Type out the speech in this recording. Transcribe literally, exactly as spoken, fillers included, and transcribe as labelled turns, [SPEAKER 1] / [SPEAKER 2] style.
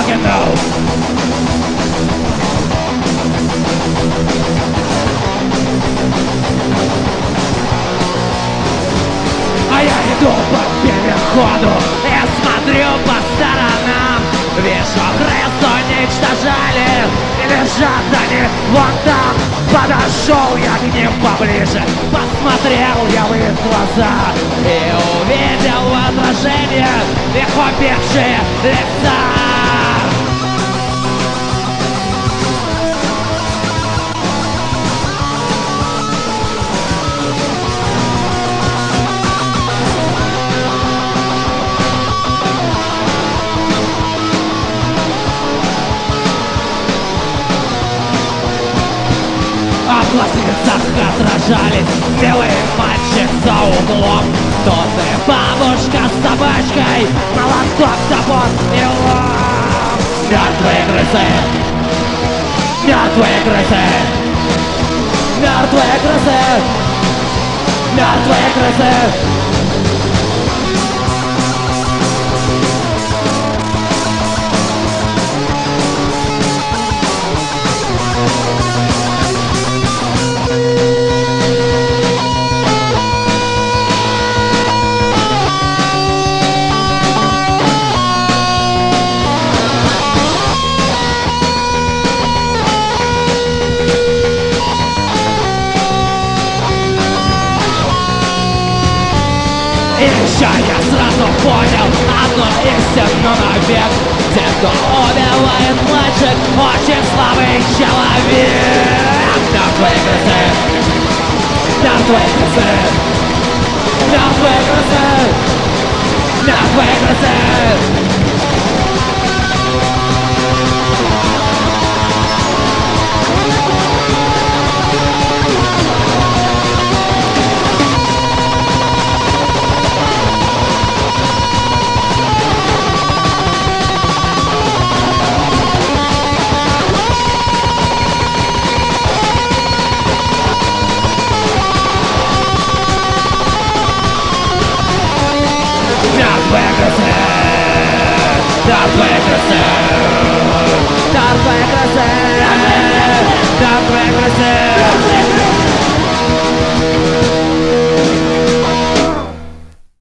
[SPEAKER 1] fucking know. А я иду по переходу и смотрю по сторонам. Вижу крыс уничтожали, и лежат они вон там. Подошел я к ним поближе, посмотрел я в их глаза и увидел в отражение их опешие лица. А в глазницах отражались милый мальчик за углом. Тут и бабушка с собачкой, молоток, топор и лом. Мертвые крысы, мертвые крысы, мертвые крысы, мертвые крысы. И еще я сразу понял одну истину навек: те, кто убивает мальчик, очень слабый человек. Мертвые крысы, мертвые крысы, мертвые крысы, мертвые крысы. Mертвые крысы, мертвые